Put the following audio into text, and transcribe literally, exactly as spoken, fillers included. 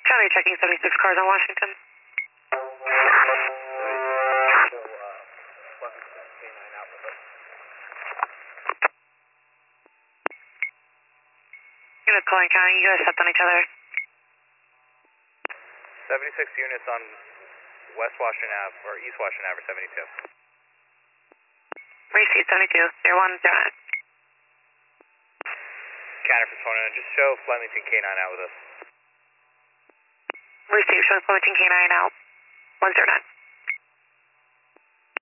Charlie checking seventy-six cars on Washington. Units calling county, you guys stepped on each other. seventy-six units on West Washington Avenue, or East Washington Avenue, seventy-two. Receipt seventy-two, zero one zero nine. Counter for Sona, just show Flemington K nine out with us. Receipt, show Flemington K nine out, one zero nine.